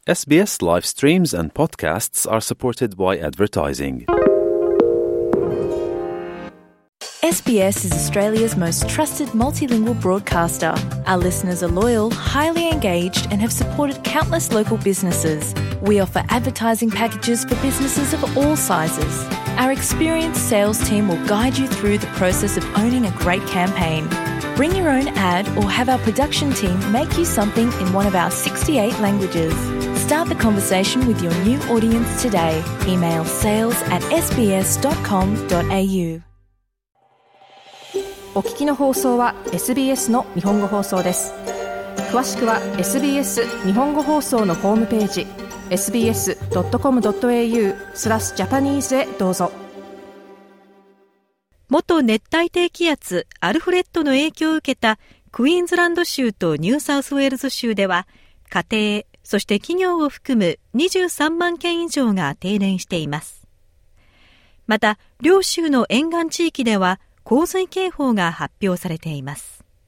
SBS live streams and podcasts are supported by advertising. SBS is Australia's most trusted multilingual broadcaster. Our listeners are loyal, highly engaged, and have supported countless local businesses. We offer advertising packages for businesses of all sizes. Our experienced sales team will guide you through the process of owning a great campaign. Bring your own ad or have our production team make you something in one of our 68 languages. Start the conversation with your new audience today. Email sales@sbs.com.au。 お聞きの放送は SBS の日本語放送です。詳しくは SBS 日本語放送のホームページ sbs.com.au/Japanese へどうぞ。 元熱帯低気圧アルフレッドの影響を受けたクイーンズランド州とニューサウスウェールズ州では家庭、そして企業を含む23万件以上が停電しています。また、両州の沿岸地域では洪水警報が発表されています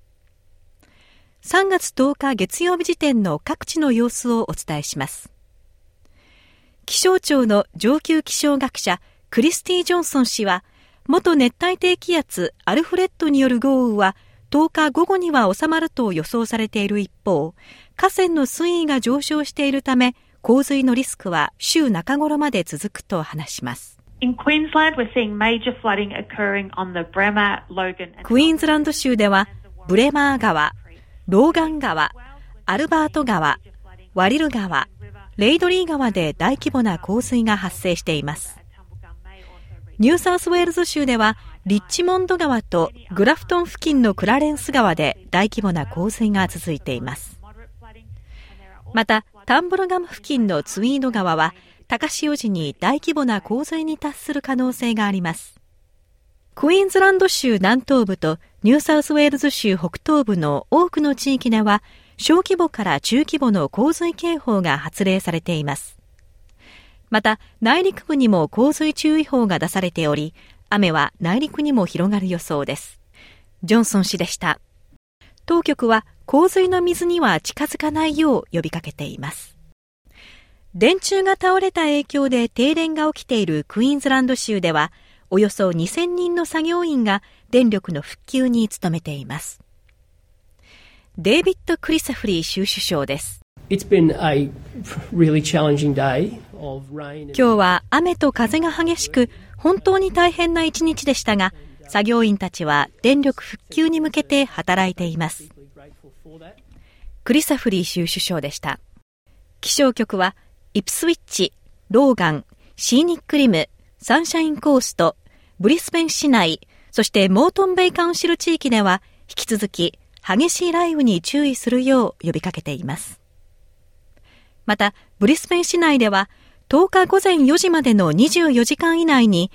。3月10日月曜日時点の各地の様子をお伝えします。気象庁の上級気象学者クリスティ・ジョンソン氏は、元熱帯低気圧アルフレッドによる豪雨は10日午後には収まると予想されている一方、河川の水位が上昇しているため、洪水のリスクは週中頃まで続くと話します。 In Queensland, we're seeing major flooding occurring on the Bremer, Logan and クイーンズランド州では、ブレマー川、ローガン川、アルバート川、ワリル川、レイドリー川で大規模な洪水が発生しています。ニューサウスウェールズ州では、リッチモンド川とグラフトン付近のクラレンス川で大規模な洪水が続いています。また、タンブルガム付近のツイード川は、高潮時に大規模な洪水に達する可能性があります。クイーンズランド州南東部とニューサウスウェールズ州北東部の多くの地域では、小規模から中規模の洪水警報が発令されています。また、内陸部にも洪水注意報が出されており、雨は内陸にも広がる予想です。ジョンソン氏でした。当局は洪水の水には近づかないよう呼びかけています。電柱が倒れた影響で停電が起きているクイーンズランド州では、およそ2000人の作業員が電力の復旧に努めています。デイビッド・クリサフリー州首相です。 It's been a really challenging day of rain. 今日は雨と風が激しく、本当に大変な一日でしたが、作業員たちは電力復旧に向けて働いています。クリサフリー州首相でした。気象局は、イプスウィッチ、ローガン、シーニックリム、サンシャインコースト、ブリスベン市内、そしてモートンベイカウンシル地域では、引き続き激しい雷雨に注意するよう呼びかけています。また、ブリスベン市内では、10日午前4時までの24時間以内に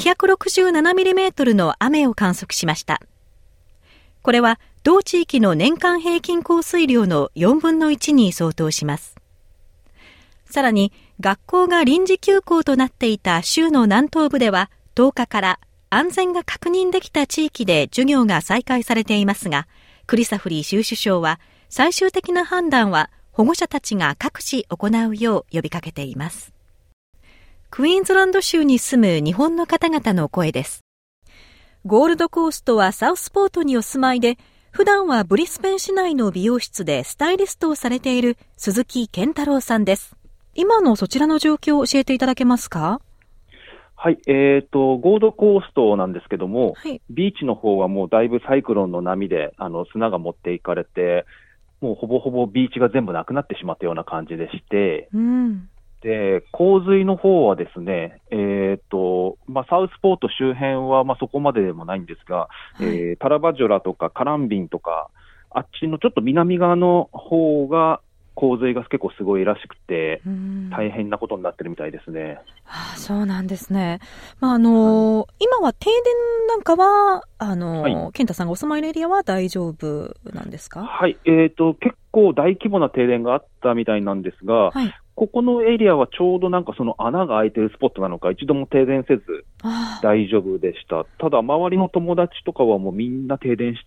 267mm の雨を観測しました。これは同地域の年間平均降水量の4分の1に相当します。さらに学校が臨時休校となっていた州の南東部では10日から安全が確認できた地域で授業が再開されていますが、クリサフリー州首相は最終的な判断は保護者たちが各自行うよう呼びかけています。クイーンズランド州に住む日本の方々の声です。ゴールドコーストはサウスポートにお住まいで、普段はブリスベン市内の美容室でスタイリストをされている鈴木健太郎さんです。今のそちらの状況を教えていただけますか？ はい、ゴールドコーストなんですけども、 はい、 ビーチの方はもうだいぶサイクロンの波で砂が持っていかれて、もうほぼほぼビーチが全部なくなってしまったような感じでして、で洪水の方はですね、サウスポート周辺はそこまででもないんですが、タラバジョラとかカランビンとか、あっちのちょっと南側の方が洪水が結構すごいらしくて、大変なことになってるみたいですね。 そうなんですね。今は停電なんかは健太さんがお住まいのエリアは大丈夫なんですか？はい、 結構大規模な停電があったみたいなんですが、はい、ここのエリアはちょうどなんかその穴が開いてるスポットなのか一度も停電せず大丈夫でした。ただ周りの友達とかはもうみんな停電して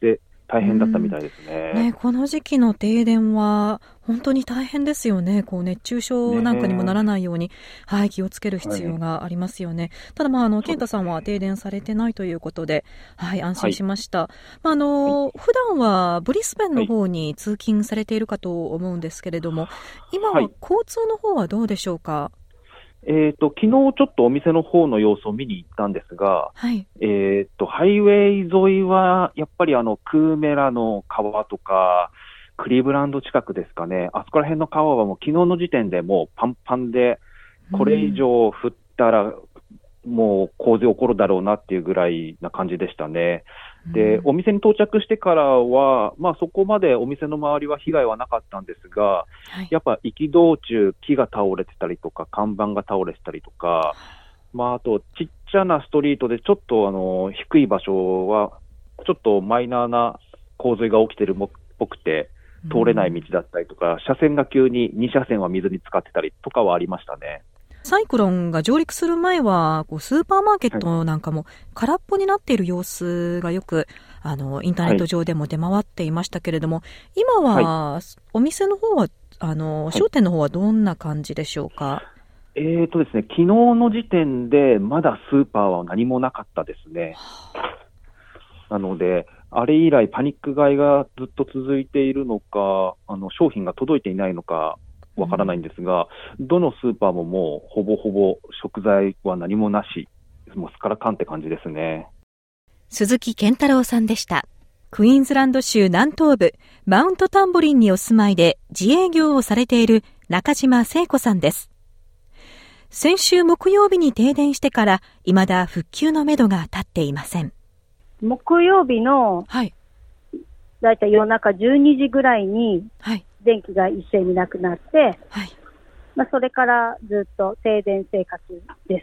大変だったみたいですね。 この時期の停電は本当に大変ですよね。熱中症なんかにもならないように、気をつける必要がありますよね。ただ健太さんは停電されてないということで、安心しました。普段はブリスベンの方に通勤されているかと思うんですけれども、今は交通の方はどうでしょうか？ 昨日ちょっとお店の方の様子を見に行ったんですが、ハイウェイ沿いはやっぱりクーメラの川とか、クリーブランド近くですかね、あそこら辺の川はもう昨日の時点でもうパンパンで、これ以上降ったらもう洪水起こるだろうなっていうぐらいな感じでしたね。で、お店に到着してからは、そこまでお店の周りは被害はなかったんですが、やっぱ行き道中、木が倒れてたりとか、看板が倒れてたりとか、あと、ちっちゃなストリートでちょっと低い場所は、ちょっとマイナーな洪水が起きてるっぽくて、通れない道だったりとか、車線が急に2車線は水に浸かってたりとかはありましたね。 サイクロンが上陸する前はスーパーマーケットなんかも空っぽになっている様子がよくインターネット上でも出回っていましたけれども、今はお店の方は商店の方はどんな感じでしょうか？ ですね、昨日の時点でまだスーパーは何もなかったですね。なのであれ以来パニック買いがずっと続いているのか、商品が届いていないのかわからないんですが、どのスーパーももうほぼほぼ食材は何もなし、もうすからかんって感じですね。 鈴木健太郎さんでした。クイーンズランド州南東部マウントタンボリンにお住まいで自営業をされている中島聖子さんです。先週木曜日に停電してから未だ復旧のめどが立っていません。 木曜日のだいたい夜中12時ぐらいに電気が一斉になくなって、それからずっと停電生活です。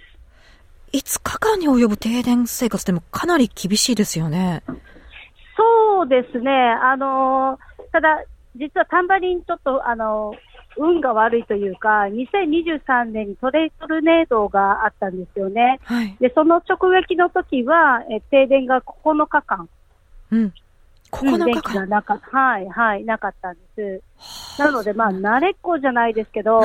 5日間に及ぶ停電生活でもかなり厳しいですよね。 そうですね。ただ実はタンバリンちょっと運が悪いというか、2023年にトルネードがあったんですよね。で、その直撃の時は停電が9日間。 9日間。 電気がなかったんです。なので、慣れっこじゃないですけど、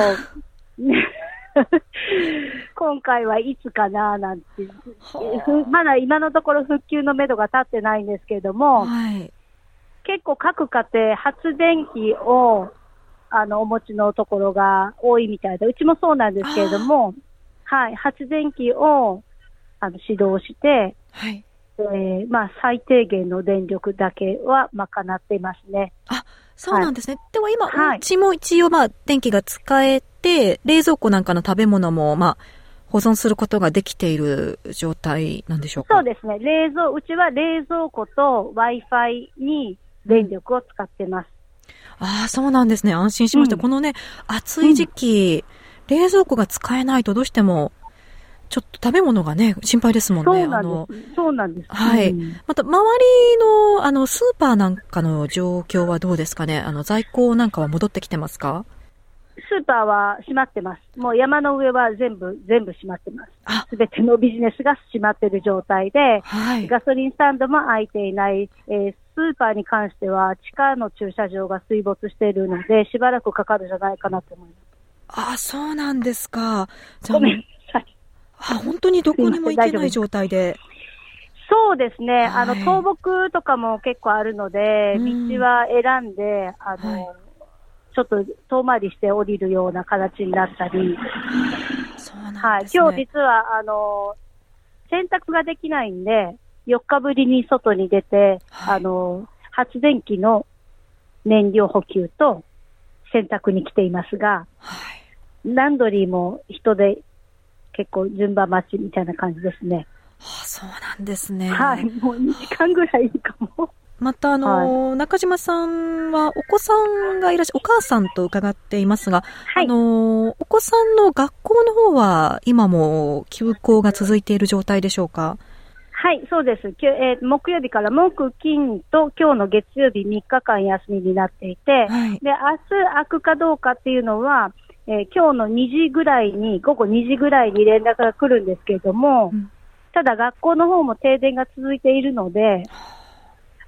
今回はいつかななんて、まだ今のところ復旧のめどが立ってないんですけれども、結構各家庭発電機をお持ちのところが多いみたいで、うちもそうなんですけれども、発電機を始動して、最低限の電力だけは賄っていますね。 そうなんですね。では今、うちも一応電気が使えて、冷蔵庫なんかの食べ物も保存することができている状態なんでしょうか？ そうですね。うちは冷蔵庫と Wi-Fi に電力を使ってます。 そうなんですね。安心しました。このね、暑い時期、冷蔵庫が使えないとどうしてもちょっと食べ物がね、心配ですもんね。 そうなんです。 また、周りの、スーパーなんかの状況はどうですかね。在庫なんかは戻ってきてますか？ スーパーは閉まってます。もう山の上は全部閉まってます。すべてのビジネスが閉まっている状態で、ガソリンスタンドも開いていない、スーパーに関しては地下の駐車場が水没しているので、しばらくかかるんじゃないかなと思います。 そうなんですか。 ごめんなさい。 本当にどこにも行けない状態で。 そうですね。倒木とかも結構あるので、道は選んで、ちょっと遠回りして降りるような形になったり。 そうなんですね。 今日実は、洗濯ができないんで、4日ぶりに外に出て、発電機の燃料補給と洗濯に来ていますが、ランドリーも人で結構順番待ちみたいな感じですね。 そうなんですね。 もう2時間ぐらいかも。 また中島さんはお子さんがいらっしゃる、お母さんと伺っていますが、お子さんの学校の方は今も休校が続いている状態でしょうか？ そうです。木曜日から木金と今日の月曜日3日間休みになっていて、で、明日開くかどうかっていうのは、今日の午後2時ぐらいに連絡が来るんですけれども、ただ学校の方も停電が続いているので、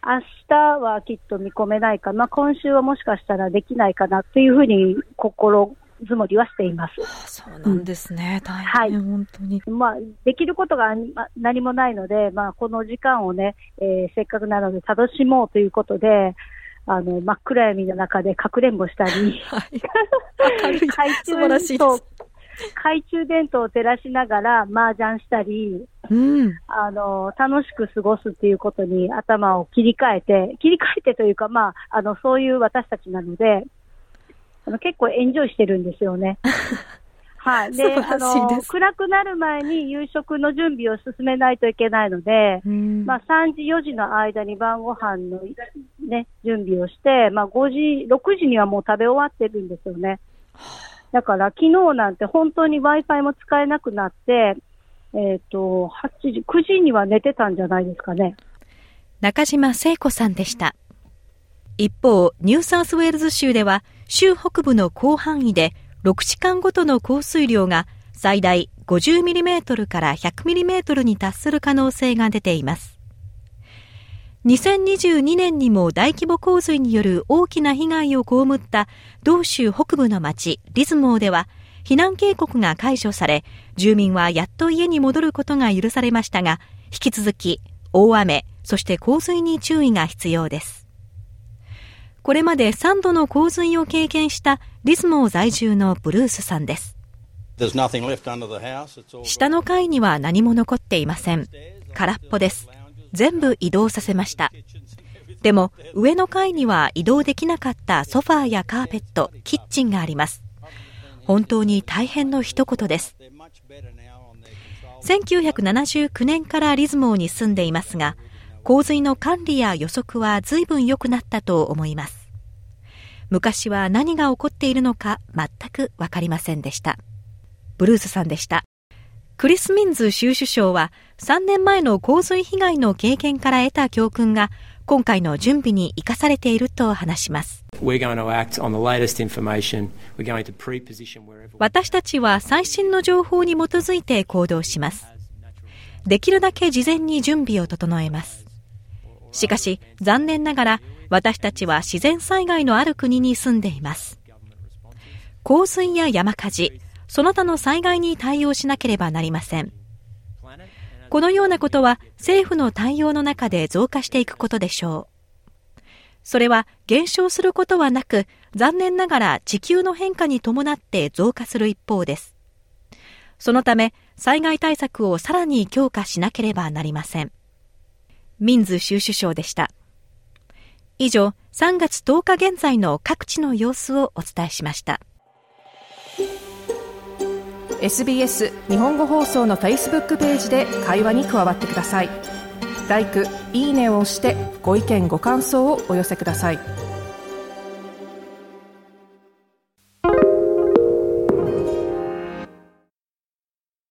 明日はきっと見込めないかな、今週はもしかしたらできないかなというふうに心積もりはしています。 そうなんですね、大変、 はい、 本当に。 できることが何もないので、この時間をね、せっかくなので楽しもうということで、真っ暗闇の中でかくれんぼしたり、はい、 素晴らしいです。 懐中電灯を照らしながら麻雀したり、楽しく過ごすっていうことに頭を切り替えてというか、そういう私たちなので、結構エンジョイしてるんですよね。はい。で、暗くなる前に夕食の準備を進めないといけないので、3時、4時の間に晩ご飯のね、準備をして、5時、6時にはもう食べ終わってるんですよね。だから昨日なんて本当に Wi-Fi も使えなくなって、8時、9時には寝てたんじゃないですかね。 中島聖子さんでした。一方、ニューサウスウェールズ州では、州北部の広範囲で6時間ごとの降水量が最大 50mm から 100mm に達する可能性が出ています。2022年にも大規模洪水による大きな被害を被った同州北部の町リズモーでは避難警告が解除され、住民はやっと家に戻ることが許されましたが、引き続き大雨、そして洪水に注意が必要です。これまで3度の洪水を経験したリズモー在住のブルースさんです。下の階には何も残っていません。空っぽです。全部移動させました。でも上の階には移動できなかったソファーやカーペット、キッチンがあります。本当に大変の一言です。1979年からリズモーに住んでいますが、洪水の管理や予測は随分良くなったと思います。昔は何が起こっているのか全くわかりませんでした。ブルースさんでした。クリス・ミンズ州首相は3年前の洪水被害の経験から得た教訓が今回の準備に生かされていると話します。私たちは最新の情報に基づいて行動します。できるだけ事前に準備を整えます。しかし残念ながら私たちは自然災害のある国に住んでいます。洪水や山火事、その他の災害に対応しなければなりません。このようなことは政府の対応の中で増加していくことでしょう。それは減少することはなく、残念ながら地球の変化に伴って増加する一方です。そのため災害対策をさらに強化しなければなりません。ミンズ州首相でした。以上、3月10日現在の各地の様子をお伝えしました。 SBS 日本語放送の Facebook ページで会話に加わってください。LIKE、いいねを押してご意見ご感想をお寄せください。